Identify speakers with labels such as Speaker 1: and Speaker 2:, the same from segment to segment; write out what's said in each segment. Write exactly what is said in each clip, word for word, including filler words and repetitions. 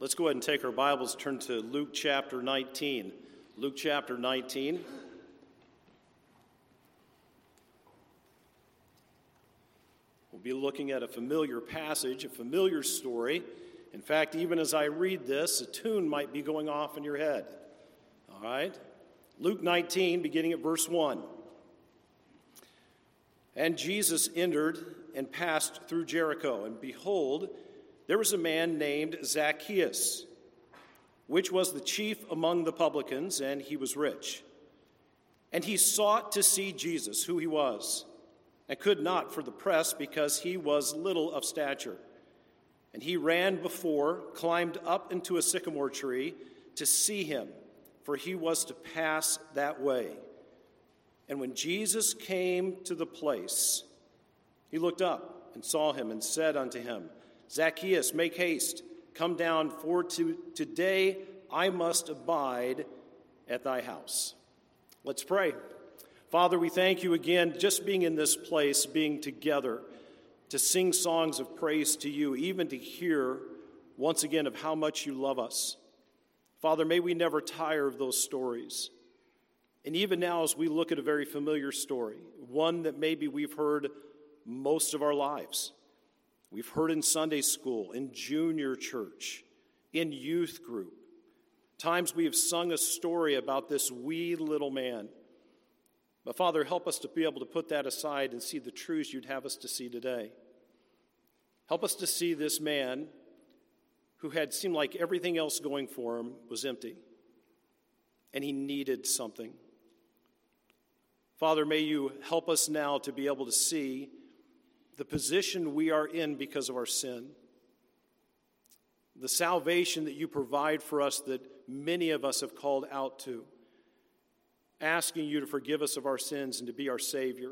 Speaker 1: Let's go ahead and take our Bibles, turn to Luke chapter nineteen. Luke chapter nineteen. We'll be looking at a familiar passage, a familiar story. In fact, even as I read this, a tune might be going off in your head. All right? Luke nineteen, beginning at verse one. And Jesus entered and passed through Jericho, and behold, there was a man named Zacchaeus, which was the chief among the publicans, and he was rich. And he sought to see Jesus, who he was, and could not for the press, because he was little of stature. And he ran before, climbed up into a sycamore tree to see him, for he was to pass that way. And when Jesus came to the place, he looked up and saw him and said unto him, Zacchaeus, make haste, come down, for to, today I must abide at thy house. Let's pray. Father, we thank you again just being in this place, being together, to sing songs of praise to you, even to hear once again of how much you love us. Father, may we never tire of those stories. And even now, as we look at a very familiar story, one that maybe we've heard most of our lives, we've heard in Sunday school, in junior church, in youth group. Times we have sung a story about this wee little man. But Father, help us to be able to put that aside and see the truths you'd have us to see today. Help us to see this man who had seemed like everything else going for him was empty, and he needed something. Father, may you help us now to be able to see the position we are in because of our sin, the salvation that you provide for us that many of us have called out to, asking you to forgive us of our sins and to be our Savior,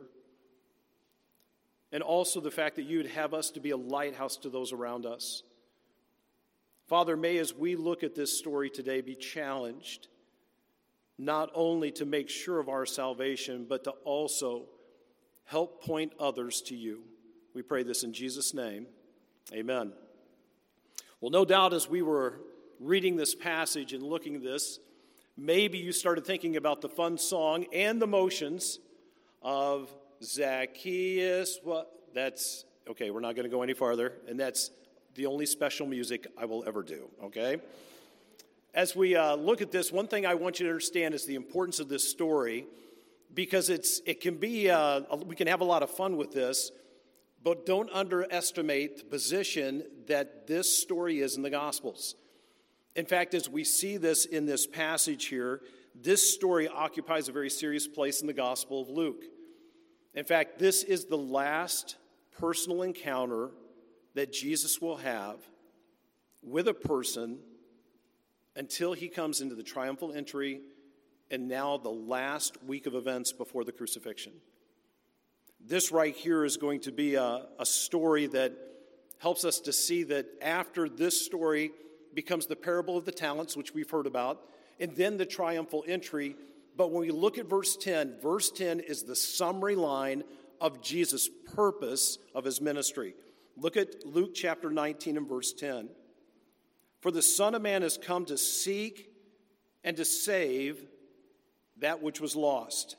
Speaker 1: and also the fact that you would have us to be a lighthouse to those around us. Father, may as we look at this story today be challenged not only to make sure of our salvation, but to also help point others to you. We pray this in Jesus' name. Amen. Well, no doubt as we were reading this passage and looking at this, maybe you started thinking about the fun song and the motions of Zacchaeus. What? That's, okay, we're not going to go any farther, and that's the only special music I will ever do, okay? As we uh, look at this, one thing I want you to understand is the importance of this story, because it's it can be, uh, we can have a lot of fun with this, but don't underestimate the position that this story is in the Gospels. In fact, as we see this in this passage here, this story occupies a very serious place in the Gospel of Luke. In fact, this is the last personal encounter that Jesus will have with a person until he comes into the triumphal entry and now the last week of events before the crucifixion. This right here is going to be a, a story that helps us to see that after this story becomes the parable of the talents, which we've heard about, and then the triumphal entry. But when we look at verse ten, verse ten is the summary line of Jesus' purpose of his ministry. Look at Luke chapter nineteen and verse ten. For the Son of Man has come to seek and to save that which was lost.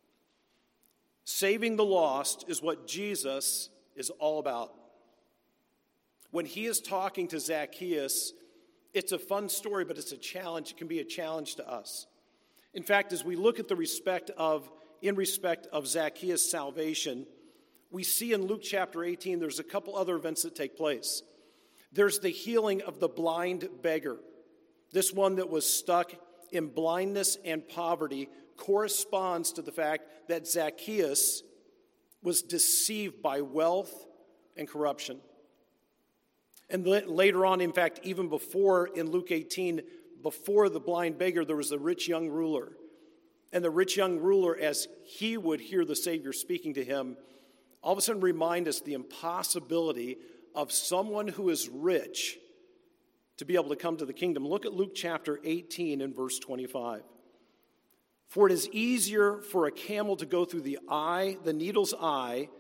Speaker 1: Saving the lost is what Jesus is all about. When he is talking to Zacchaeus, it's a fun story, but it's a challenge. It can be a challenge to us. In fact, as we look at the respect of, in respect of Zacchaeus' salvation, we see in Luke chapter eighteen, there's a couple other events that take place. There's the healing of the blind beggar. This one that was stuck in blindness and poverty corresponds to the fact that Zacchaeus was deceived by wealth and corruption. And later on, in fact, even before in Luke eighteen, before the blind beggar, there was a rich young ruler. And the rich young ruler, as he would hear the Savior speaking to him, all of a sudden remind us the impossibility of someone who is rich to be able to come to the kingdom. Look at Luke chapter eighteen and verse twenty-five. For it is easier for a camel to go through the eye, the needle's eye,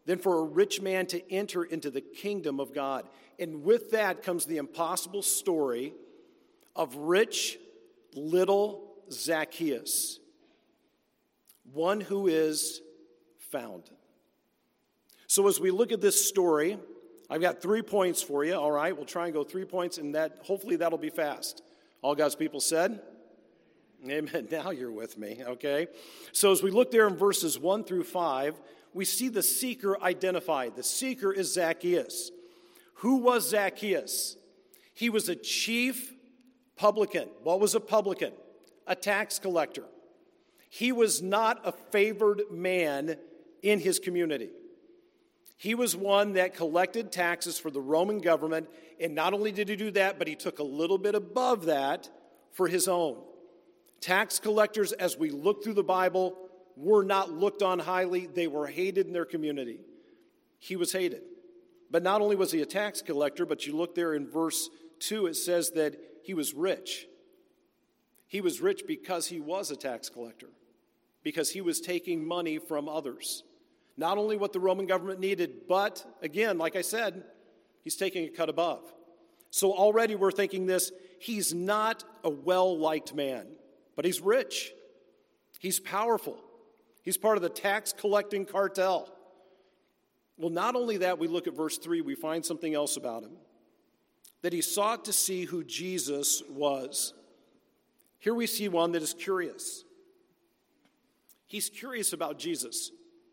Speaker 1: than for a rich man to enter into the kingdom of God. And with that comes the impossible story of rich little Zacchaeus, one who is found. So as we look at this story, I've got three points for you. All right, we'll try and go three points, and that hopefully that'll be fast. All God's people said? Amen. Now you're with me, okay? So as we look there in verses one through five, we see the seeker identified. The seeker is Zacchaeus. Who was Zacchaeus? He was a chief publican. What was a publican? A tax collector. He was not a favored man in his community. He was one that collected taxes for the Roman government, and not only did he do that, but he took a little bit above that for his own. Tax collectors, as we look through the Bible, were not looked on highly. They were hated in their community. He was hated. But not only was he a tax collector, but you look there in verse two, it says that he was rich. He was rich because he was a tax collector, because he was taking money from others. Not only what the Roman government needed, but, again, like I said, he's taking a cut above. So already we're thinking this, he's not a well-liked man, but he's rich. He's powerful. He's part of the tax-collecting cartel. Well, not only that, we look at verse three, we find something else about him. That he sought to see who Jesus was. Here we see one that is curious. He's curious about Jesus.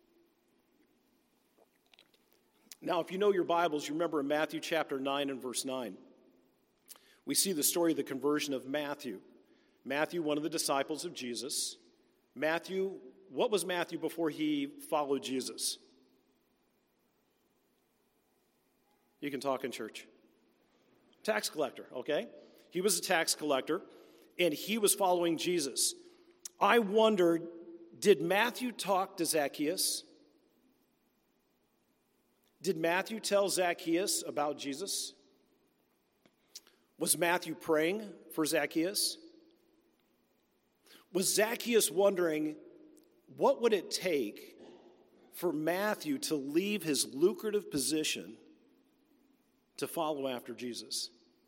Speaker 1: Now, if you know your Bibles, you remember in Matthew chapter nine and verse nine, we see the story of the conversion of Matthew. Matthew, one of the disciples of Jesus. Matthew, what was Matthew before he followed Jesus? You can talk in church. Tax collector, okay? He was a tax collector, and he was following Jesus. I wondered, did Matthew talk to Zacchaeus? Did Matthew tell Zacchaeus about Jesus? Was Matthew praying for Zacchaeus? Was Zacchaeus wondering, what would it take for Matthew to leave his lucrative position to follow after Jesus?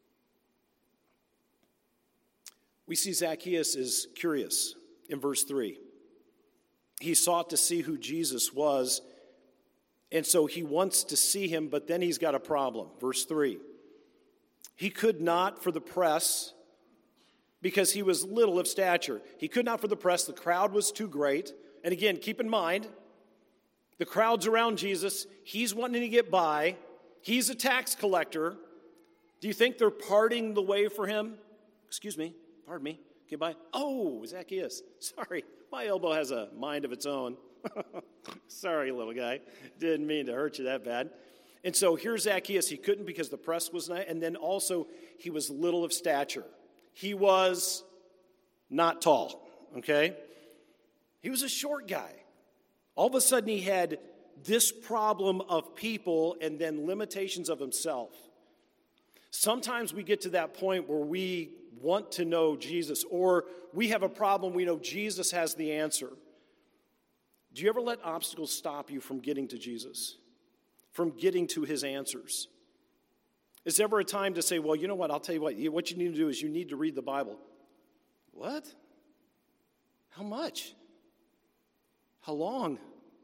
Speaker 1: We see Zacchaeus is curious in verse three. He sought to see who Jesus was, and so he wants to see him, but then he's got a problem. Verse three. He could not for the press, because he was little of stature. He could not for the press. The crowd was too great. And again, keep in mind, the crowd's around Jesus. He's wanting to get by. He's a tax collector. Do you think they're parting the way for him? Excuse me, pardon me, get by. Oh, Zacchaeus, sorry, my elbow has a mind of its own. Sorry, little guy, didn't mean to hurt you that bad. And so here's Zacchaeus. He couldn't because the press was not, and then also he was little of stature. He was not tall, okay? He was a short guy. All of a sudden he had this problem of people and then limitations of himself. Sometimes we get to that point where we want to know Jesus, or we have a problem, we know Jesus has the answer. Do you ever let obstacles stop you from getting to Jesus, from getting to his answers? Is there ever a time to say, well, you know what, I'll tell you what, what you need to do is you need to read the Bible. What? How much? How long?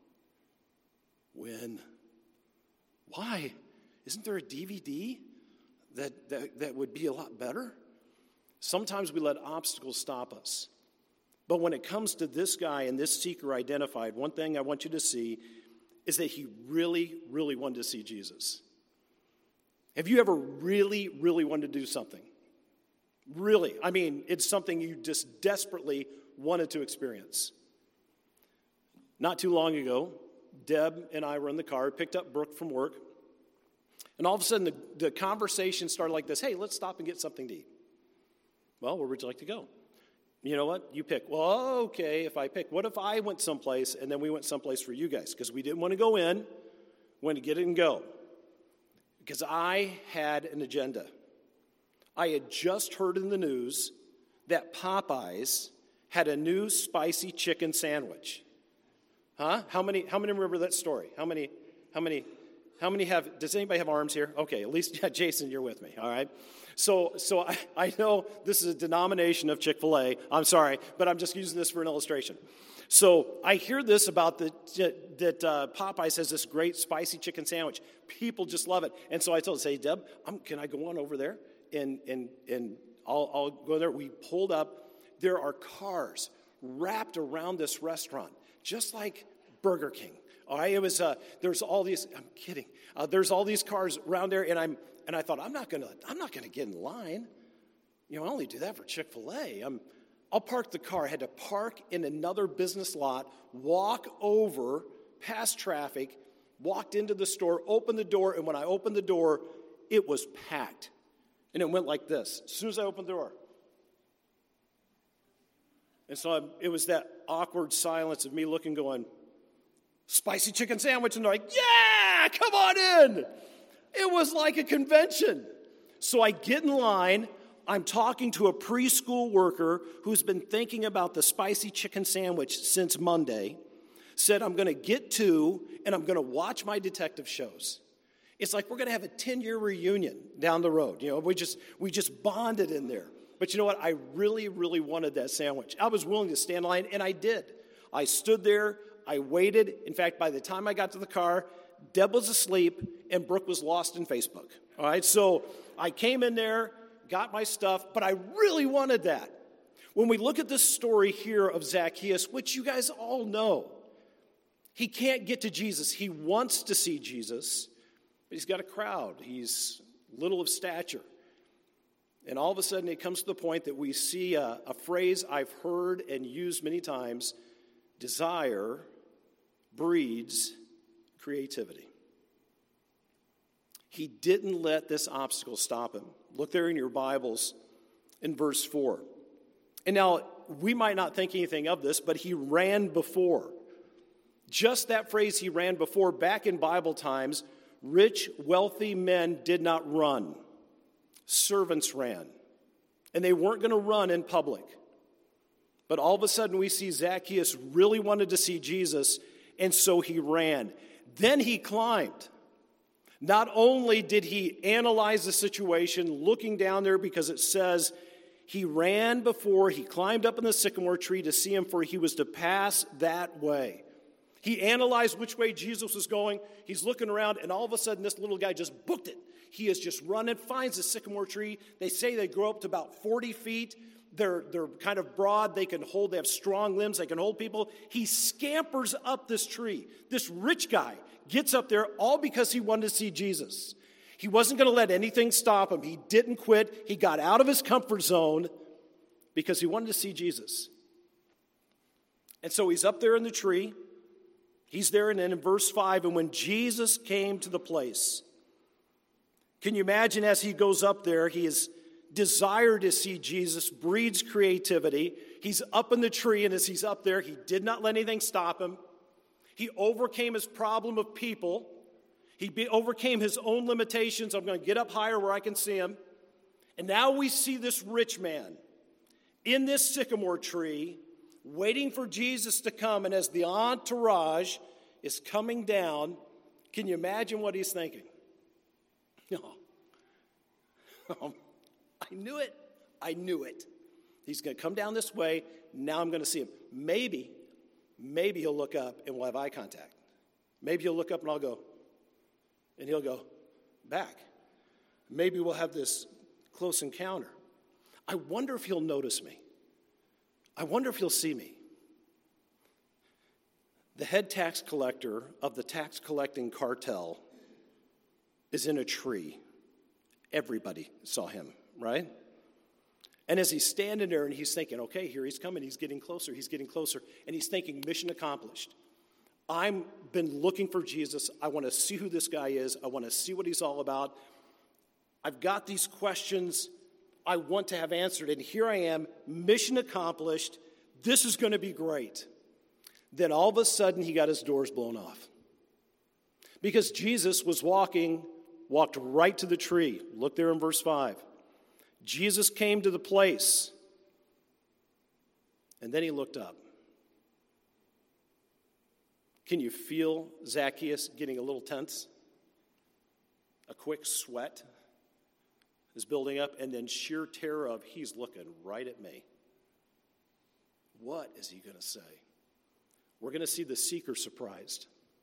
Speaker 1: When? Why? Isn't there a D V D that, that, that would be a lot better? Sometimes we let obstacles stop us. But when it comes to this guy and this seeker identified, one thing I want you to see is that he really, really wanted to see Jesus. Have you ever really, really wanted to do something? Really? I mean, it's something you just desperately wanted to experience. Not too long ago, Deb and I were in the car, picked up Brooke from work, and all of a sudden the, the conversation started like this. Hey, let's stop and get something to eat. Well, where would you like to go? You know what? You pick. Well, okay, if I pick. What if I went someplace and then we went someplace for you guys? Because we didn't want to go in, we wanted to get it and go. Because I had an agenda. I had just heard in the news that Popeyes had a new spicy chicken sandwich. Huh? How many, how many remember that story? How many, How many, how many have, does anybody have arms here? Okay, at least, yeah, Jason, you're with me, all right? So so I, I know this is a denomination of Chick-fil-A. I'm sorry, but I'm just using this for an illustration. So I hear this about the, that uh, Popeyes has this great spicy chicken sandwich. People just love it. And so I told her, say, Deb, I'm, can I go on over there? And, and, and I'll, I'll go there. We pulled up. There are cars wrapped around this restaurant, just like Burger King. All right, it was, uh, there's all these, I'm kidding. Uh, there's all these cars around there, and I'm, and I thought, I'm not gonna, I'm not gonna get in line. You know, I only do that for Chick-fil-A. I'm, I'll park the car. I had to park in another business lot, walk over past traffic, walked into the store, opened the door, and when I opened the door, it was packed. And it went like this. As soon as I opened the door. And so I, it was that awkward silence of me looking, going, spicy chicken sandwich. And they're like, yeah, come on in. It was like a convention. So I get in line. I'm talking to a preschool worker who's been thinking about the spicy chicken sandwich since Monday. Said, I'm going to get two, and I'm going to watch my detective shows. It's like we're going to have a ten-year reunion down the road. You know, we just we just bonded in there. But you know what? I really, really wanted that sandwich. I was willing to stand in line, and I did. I stood there. I waited. In fact, by the time I got to the car, Deb was asleep, and Brooke was lost in Facebook. All right, so I came in there, got my stuff, but I really wanted that. When we look at this story here of Zacchaeus, which you guys all know, he can't get to Jesus. He wants to see Jesus, but he's got a crowd. He's little of stature. And all of a sudden, it comes to the point that we see a, a phrase I've heard and used many times: desire breeds creativity. He didn't let this obstacle stop him. Look there in your Bibles in verse four. And now, we might not think anything of this, but he ran before. Just that phrase, he ran before, back in Bible times, rich, wealthy men did not run. Servants ran. And they weren't going to run in public. But all of a sudden we see Zacchaeus really wanted to see Jesus, and so he ran. Then he climbed. Not only did he analyze the situation, looking down there, because it says he ran before, he climbed up in the sycamore tree to see him, for he was to pass that way. He analyzed which way Jesus was going. He's looking around, and all of a sudden this little guy just booked it. He is just running, finds the sycamore tree. They say they grow up to about forty feet. They're, they're kind of broad. They can hold, they have strong limbs. They can hold people. He scampers up this tree. This rich guy gets up there all because he wanted to see Jesus. He wasn't going to let anything stop him. He didn't quit. He got out of his comfort zone because he wanted to see Jesus. And so he's up there in the tree. He's there, and then in verse five, and when Jesus came to the place, can you imagine as he goes up there, he is desire to see Jesus, breeds creativity. He's up in the tree, and as he's up there, he did not let anything stop him. He overcame his problem of people. He be, overcame his own limitations. I'm going to get up higher where I can see him. And now we see this rich man in this sycamore tree, waiting for Jesus to come. And as the entourage is coming down, can you imagine what he's thinking? Oh, oh, I knew it. I knew it. He's going to come down this way. Now I'm going to see him. Maybe, maybe he'll look up and we'll have eye contact. Maybe he'll look up and I'll go, and he'll go back. Maybe we'll have this close encounter. I wonder if he'll notice me. I wonder if he'll see me. The head tax collector of the tax collecting cartel is in a tree. Everybody saw him, right? And as he's standing there and he's thinking, okay, here he's coming, he's getting closer, he's getting closer, and he's thinking, mission accomplished. I've been looking for Jesus. I want to see who this guy is. I want to see what he's all about. I've got these questions I want to have answered, and here I am, mission accomplished. This is going to be great. Then all of a sudden, he got his doors blown off. Because Jesus was walking, walked right to the tree. Look there in verse five. Jesus came to the place, and then he looked up. Can you feel Zacchaeus getting a little tense? A quick sweat is building up, and then sheer terror of, he's looking right at me. What is he going to say? We're going to see the seeker surprised.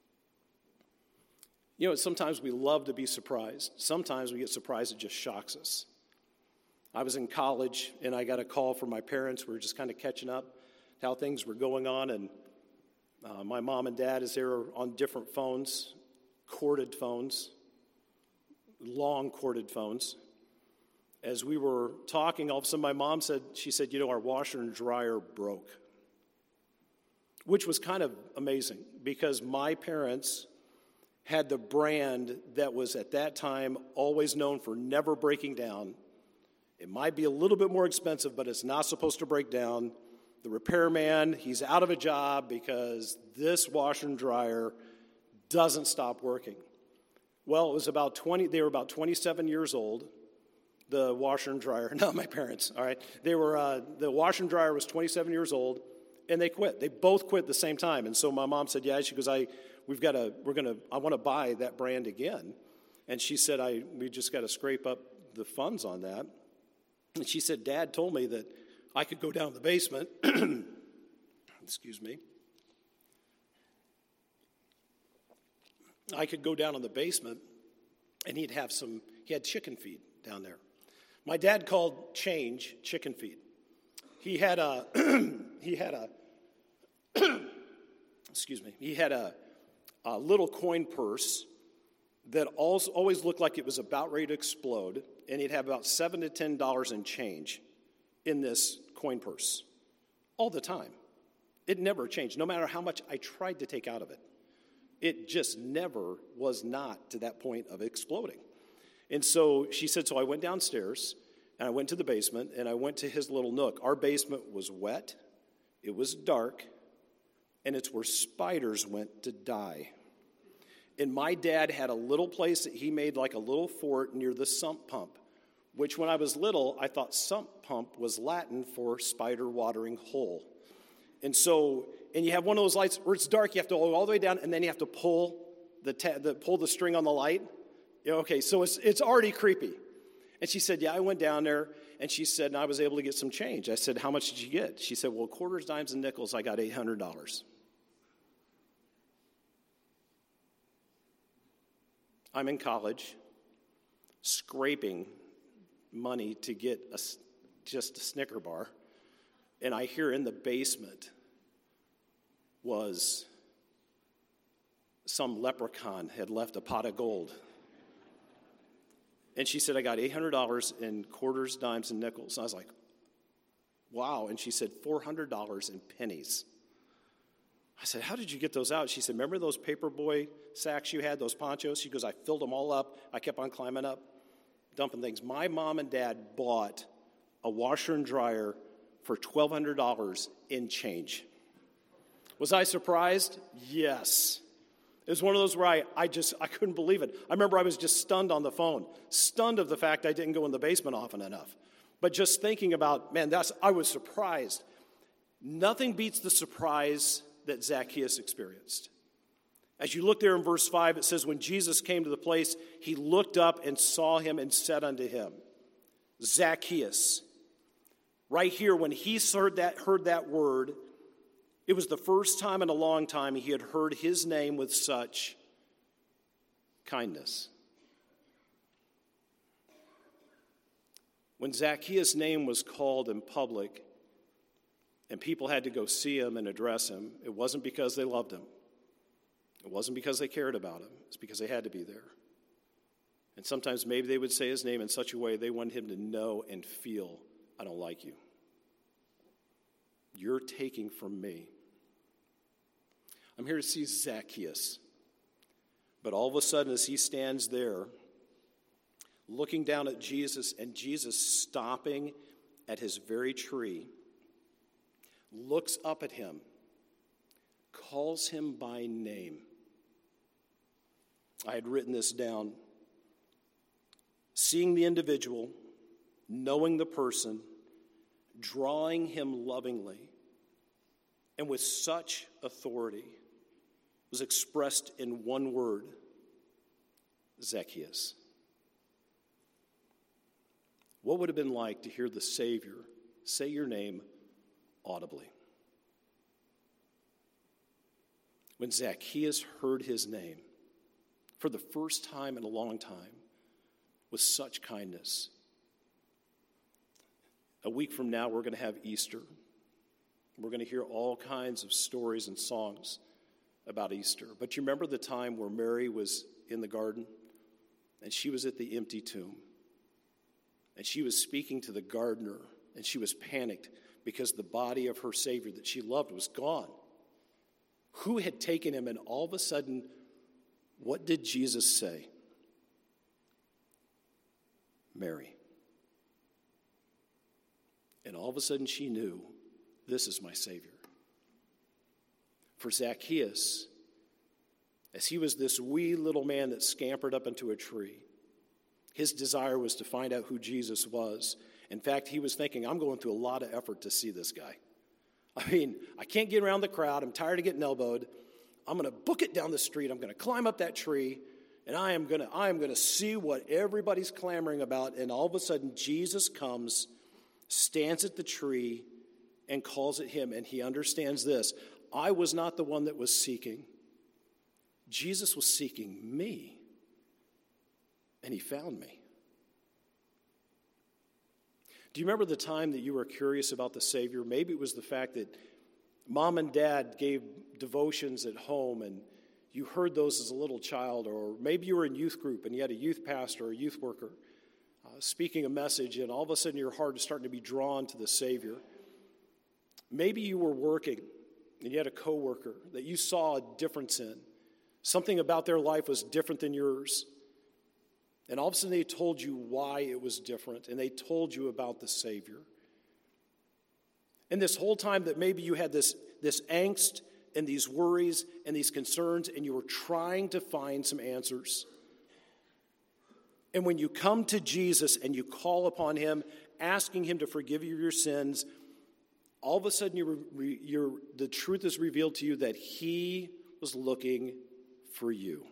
Speaker 1: You know, sometimes we love to be surprised. Sometimes we get surprised, it just shocks us. I was in college, and I got a call from my parents. We were just kind of catching up how things were going on, and uh, my mom and dad, as they were on different phones, corded phones, long corded phones. As we were talking, all of a sudden my mom said, she said, you know, our washer and dryer broke. Which was kind of amazing, because my parents had the brand that was at that time always known for never breaking down. It might be a little bit more expensive, but it's not supposed to break down. The repairman, he's out of a job because this washer and dryer doesn't stop working. Well, it was about twenty, they were about twenty-seven years old, the washer and dryer, not my parents, all right? They were, uh, the washer and dryer was twenty-seven years old, and they quit. They both quit at the same time. And so my mom said, yeah, she goes, I, we've got to, we're going to, I want to buy that brand again. And she said, I, we just got to scrape up the funds on that. And she said, Dad told me that I could go down to the basement, excuse me, I could go down in the basement and he'd have some, he had chicken feed down there. My dad called change chicken feed. He had a, he had a, excuse me, he had a, a little coin purse that also always looked like it was about ready to explode, and he'd have about seven to ten dollars in change in this coin purse all the time. It never changed, no matter how much I tried to take out of it. It just never was not to that point of exploding. And so she said, so I went downstairs, and I went to the basement, and I went to his little nook. Our basement was wet, it was dark, and it's where spiders went to die. And my dad had a little place that he made like a little fort near the sump pump, which when I was little, I thought sump pump was Latin for spider watering hole. And so, and you have one of those lights where it's dark, you have to go all the way down, and then you have to pull the, ta- the pull the string on the light. You know, okay, so it's it's already creepy. And she said, yeah, I went down there, and she said, and I was able to get some change. I said, how much did you get? She said, well, quarters, dimes, and nickels, I got eight hundred dollars. I'm in college, scraping money to get a, just a Snicker bar, and I hear in the basement was some leprechaun had left a pot of gold. And she said, I got eight hundred dollars in quarters, dimes, and nickels. And I was like, wow. And she said, four hundred dollars in pennies. I said, how did you get those out? She said, remember those paperboy sacks you had, those ponchos? She goes, I filled them all up. I kept on climbing up, dumping things. My mom and dad bought a washer and dryer for twelve hundred dollars in change. Was I surprised? Yes. It was one of those where I, I just, I couldn't believe it. I remember I was just stunned on the phone, stunned of the fact I didn't go in the basement often enough. But just thinking about, man, that's, I was surprised. Nothing beats the surprise that Zacchaeus experienced. As you look there in verse five, it says, when Jesus came to the place, he looked up and saw him and said unto him, Zacchaeus. Right here, when he heard that, heard that word, it was the first time in a long time he had heard his name with such kindness. When Zacchaeus' name was called in public and people had to go see him and address him, it wasn't because they loved him. It wasn't because they cared about him. It's because they had to be there. And sometimes maybe they would say his name in such a way they wanted him to know and feel, I don't like you. You're taking from me. I'm here to see Zacchaeus. But all of a sudden, as he stands there, looking down at Jesus, and Jesus stopping at his very tree, looks up at him, calls him by name. I had written this down. Seeing the individual, knowing the person, drawing him lovingly, and with such authority. was expressed in one word: Zacchaeus. What would it have been like to hear the Savior say your name audibly? When Zacchaeus heard his name for the first time in a long time with such kindness. A week from now, we're going to have Easter. We're going to hear all kinds of stories and songs about Easter. But you remember the time where Mary was in the garden and she was at the empty tomb and she was speaking to the gardener and she was panicked because the body of her Savior that she loved was gone. Who had taken him? And all of a sudden, what did Jesus say? Mary. And all of a sudden she knew, this is my Savior. For Zacchaeus, as he was this wee little man that scampered up into a tree, his desire was to find out who Jesus was. In fact, he was thinking, I'm going through a lot of effort to see this guy. I mean, I can't get around the crowd. I'm tired of getting elbowed. I'm going to book it down the street. I'm going to climb up that tree, and I am going to I am going to see what everybody's clamoring about. And all of a sudden, Jesus comes, stands at the tree, and calls at him. And he understands this: I was not the one that was seeking. Jesus was seeking me, and he found me. Do you remember the time that you were curious about the Savior? Maybe it was the fact that mom and dad gave devotions at home and you heard those as a little child, or maybe you were in youth group and you had a youth pastor or a youth worker uh, speaking a message, and all of a sudden your heart is starting to be drawn to the Savior. Maybe you were working and you had a coworker that you saw a difference in. Something about their life was different than yours. And all of a sudden they told you why it was different, and they told you about the Savior. And this whole time that maybe you had this, this angst and these worries and these concerns, and you were trying to find some answers. And when you come to Jesus and you call upon him, asking him to forgive you your sins, all of a sudden you're, you're, the truth is revealed to you that he was looking for you.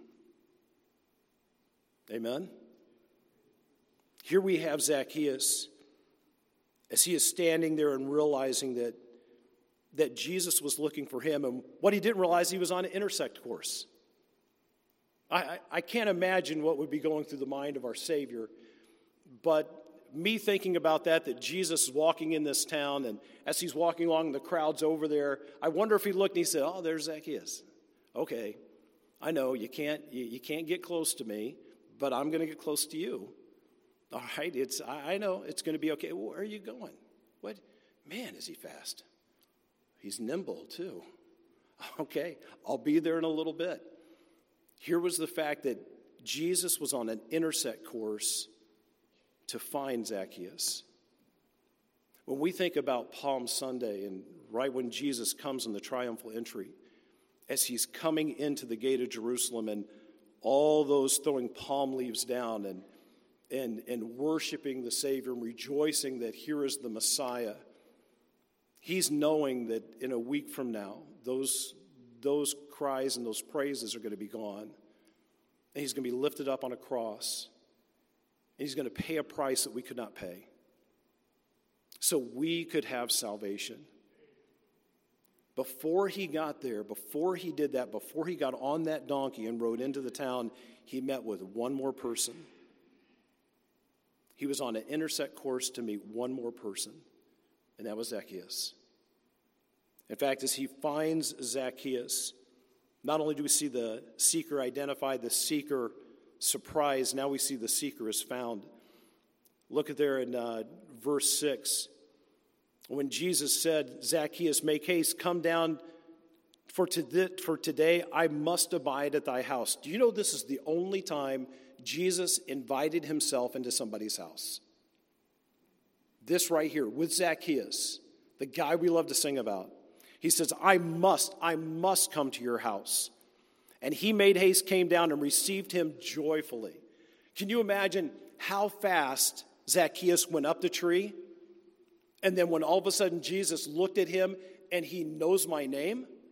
Speaker 1: Amen? Here we have Zacchaeus as he is standing there and realizing that, that Jesus was looking for him. And what he didn't realize, he was on an intersect course. I, I, I can't imagine what would be going through the mind of our Savior. But me thinking about that, that Jesus is walking in this town, and as he's walking along, the crowd's over there, I wonder if he looked and he said, oh, there's Zacchaeus. Okay, I know you can't, you, you can't get close to me, but I'm going to get close to you. All right, it's I know it's going to be okay. Where are you going? What? Man, is he fast. He's nimble, too. Okay, I'll be there in a little bit. Here was the fact that Jesus was on an intersect course to find Zacchaeus. When we think about Palm Sunday, and right when Jesus comes in the triumphal entry, as he's coming into the gate of Jerusalem, and all those throwing palm leaves down and and, and worshiping the Savior and rejoicing that here is the Messiah, he's knowing that in a week from now, those, those cries and those praises are going to be gone. And he's going to be lifted up on a cross. And he's going to pay a price that we could not pay, so we could have salvation. Before he got there, before he did that, before he got on that donkey and rode into the town, he met with one more person. He was on an intersect course to meet one more person, and that was Zacchaeus. In fact, as he finds Zacchaeus, not only do we see the seeker identified, the seeker surprised, now we see the seeker is found. Look at there in uh, verse six. When Jesus said, Zacchaeus, make haste, come down, for, to for today I must abide at thy house. Do you know this is the only time Jesus invited himself into somebody's house? This right here with Zacchaeus, the guy we love to sing about. He says, I must, I must come to your house. And he made haste, came down, and received him joyfully. Can you imagine how fast Zacchaeus went up the tree? And then when all of a sudden Jesus looked at him and he knows my name,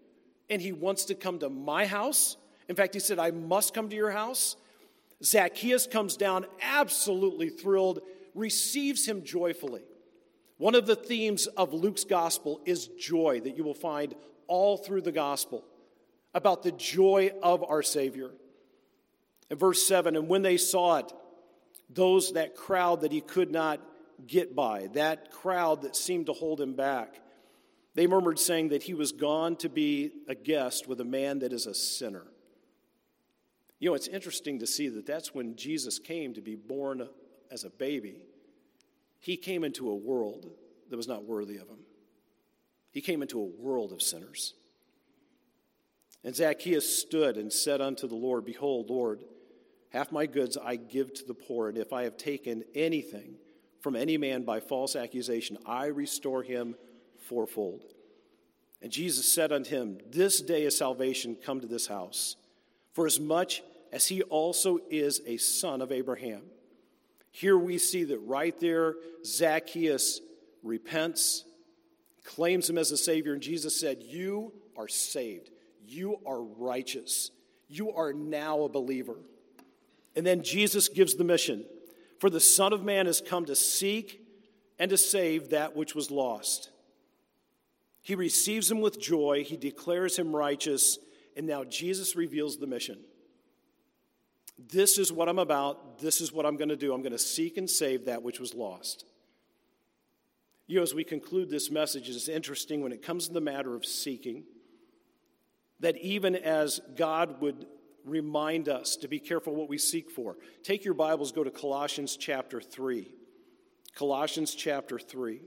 Speaker 1: and he wants to come to my house. In fact, he said, I must come to your house. Zacchaeus comes down absolutely thrilled, receives him joyfully. One of the themes of Luke's gospel is joy that you will find all through the gospel, about the joy of our Savior. In verse seven, and when they saw it, those, that crowd that he could not get by, that crowd that seemed to hold him back, they murmured, saying that he was gone to be a guest with a man that is a sinner. You know, it's interesting to see that that's when Jesus came to be born as a baby. He came into a world that was not worthy of him. He came into a world of sinners. And Zacchaeus stood and said unto the Lord, Behold, Lord, half my goods I give to the poor, and if I have taken anything from any man by false accusation, I restore him fourfold. And Jesus said unto him, This day is salvation come to this house, for as much as he also is a son of Abraham. Here we see that right there, Zacchaeus repents, claims him as a Savior, and Jesus said, You are saved. You are righteous. You are now a believer. And then Jesus gives the mission. For the Son of Man has come to seek and to save that which was lost. He receives him with joy. He declares him righteous. And now Jesus reveals the mission. This is what I'm about. This is what I'm going to do. I'm going to seek and save that which was lost. You know, as we conclude this message, it's interesting when it comes to the matter of seeking, that even as God would remind us to be careful what we seek for. Take your Bibles, go to Colossians chapter three. Colossians chapter three.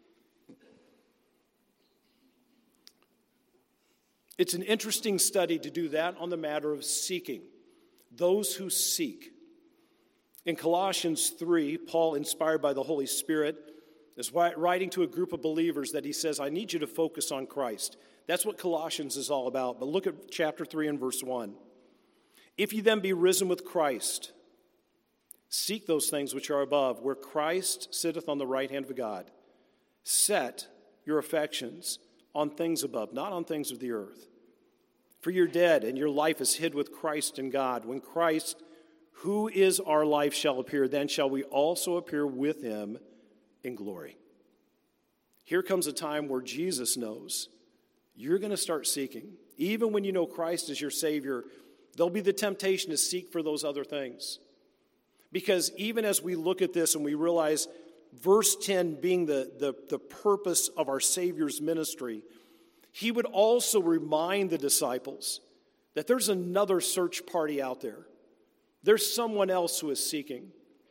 Speaker 1: It's an interesting study to do that on the matter of seeking. Those who seek. In Colossians three, Paul, inspired by the Holy Spirit, is writing to a group of believers that he says, I need you to focus on Christ. That's what Colossians is all about. But look at chapter three and verse one. If you then be risen with Christ, seek those things which are above, where Christ sitteth on the right hand of God. Set your affections on things above, not on things of the earth. For you're dead, and your life is hid with Christ in God. When Christ, who is our life, shall appear, then shall we also appear with him in glory. Here comes a time where Jesus knows you're going to start seeking. Even when you know Christ is your Savior, there'll be the temptation to seek for those other things. Because even as we look at this and we realize verse ten being the, the, the purpose of our Savior's ministry, he would also remind the disciples that there's another search party out there. There's someone else who is seeking.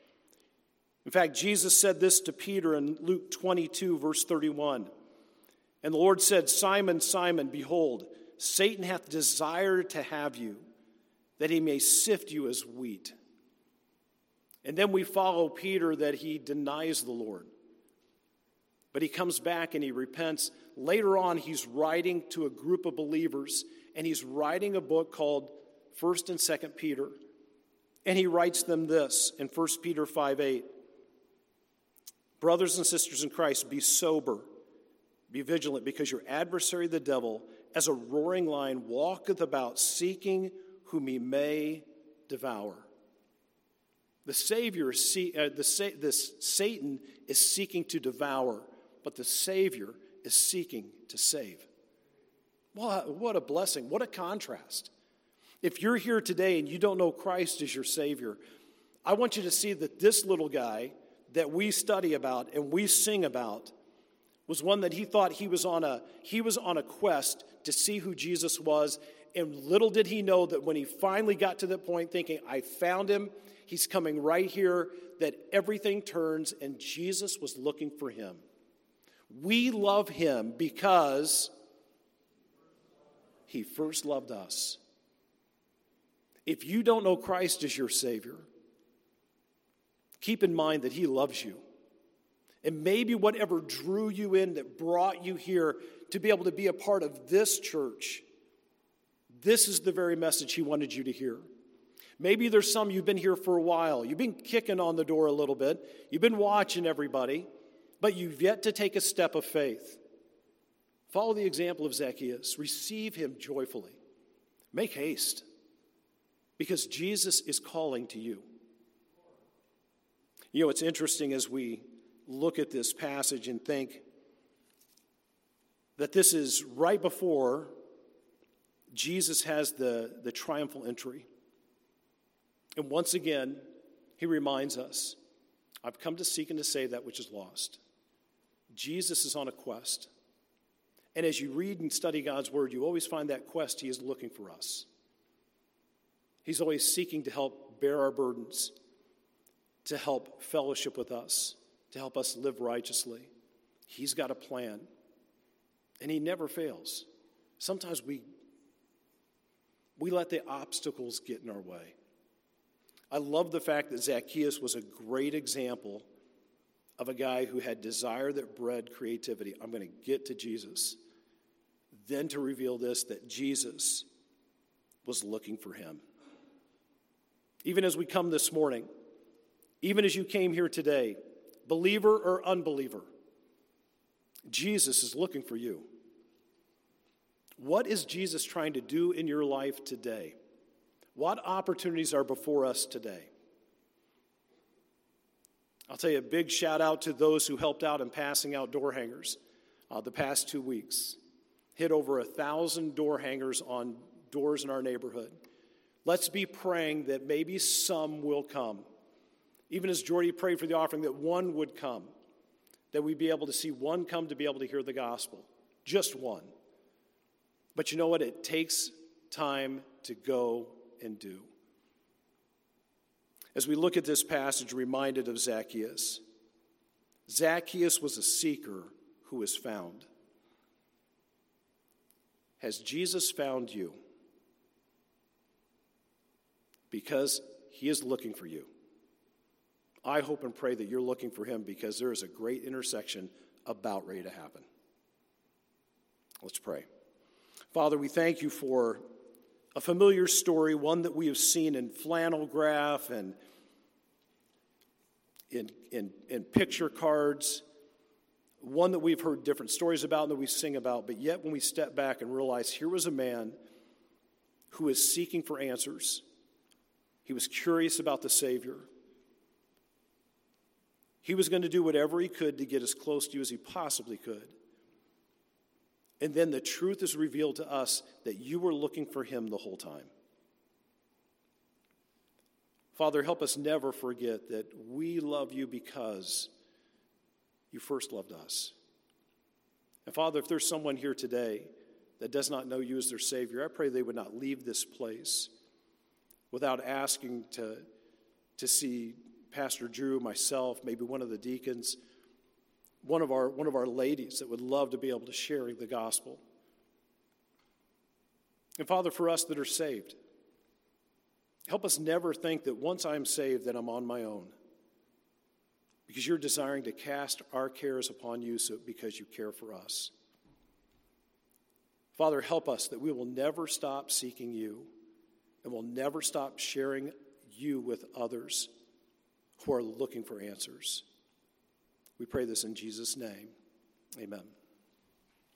Speaker 1: In fact, Jesus said this to Peter in Luke twenty-two, verse thirty-one. And the Lord said, Simon, Simon, behold, Satan hath desired to have you, that he may sift you as wheat. And then we follow Peter that he denies the Lord. But he comes back and he repents. Later on, he's writing to a group of believers, and he's writing a book called First and Second Peter. And he writes them this in First Peter five eight. Brothers and sisters in Christ, be sober, be vigilant, because your adversary, the devil, as a roaring lion, walketh about, seeking whom he may devour. The Savior, is see, uh, the, the Satan is seeking to devour, but the Savior is seeking to save. What, what a blessing. What a contrast. If you're here today and you don't know Christ as your Savior, I want you to see that this little guy that we study about and we sing about was one that he thought he was on a he was on a quest to see who Jesus was, and little did he know that when he finally got to that point thinking, I found him, he's coming right here, that everything turns and Jesus was looking for him. We love him because he first loved us. If you don't know Christ as your Savior, keep in mind that he loves you. And maybe whatever drew you in, that brought you here to be able to be a part of this church, this is the very message he wanted you to hear. Maybe there's some you've been here for a while. You've been kicking on the door a little bit. You've been watching everybody, but you've yet to take a step of faith. Follow the example of Zacchaeus. Receive him joyfully. Make haste, because Jesus is calling to you. You know, it's interesting as we look at this passage and think that this is right before Jesus has the, the triumphal entry. And once again, he reminds us, I've come to seek and to save that which is lost. Jesus is on a quest. And as you read and study God's word, you always find that quest he is looking for us. He's always seeking to help bear our burdens, to help fellowship with us, to help us live righteously. He's got a plan, and he never fails. Sometimes we, we let the obstacles get in our way. I love the fact that Zacchaeus was a great example of a guy who had desire that bred creativity. I'm going to get to Jesus. Then to reveal this, that Jesus was looking for him. Even as we come this morning, even as you came here today, believer or unbeliever, Jesus is looking for you. What is Jesus trying to do in your life today? What opportunities are before us today? I'll tell you a big shout out to those who helped out in passing out door hangers uh, the past two weeks. Hit over a thousand door hangers on doors in our neighborhood. Let's be praying that maybe some will come. Even as Jordy prayed for the offering, that one would come. That we'd be able to see one come to be able to hear the gospel. Just one. But you know what? It takes time to go and do. As we look at this passage, reminded of Zacchaeus. Zacchaeus was a seeker who was found. Has Jesus found you? Because he is looking for you. I hope and pray that you're looking for him, because there is a great intersection about ready to happen. Let's pray. Father, we thank you for a familiar story, one that we have seen in flannel graph and in, in, in picture cards, one that we've heard different stories about and that we sing about, but yet when we step back and realize here was a man who is seeking for answers. He was curious about the Savior. He was going to do whatever he could to get as close to you as he possibly could. And then the truth is revealed to us that you were looking for him the whole time. Father, help us never forget that we love you because you first loved us. And Father, if there's someone here today that does not know you as their Savior, I pray they would not leave this place without asking to, to see Pastor Drew, myself, maybe one of the deacons, one of our one of our ladies that would love to be able to share the gospel. And Father, for us that are saved, help us never think that once I'm saved that I'm on my own, because you're desiring to cast our cares upon you so because you care for us. Father, help us that we will never stop seeking you and will never stop sharing you with others who are looking for answers. We pray this in Jesus' name. Amen.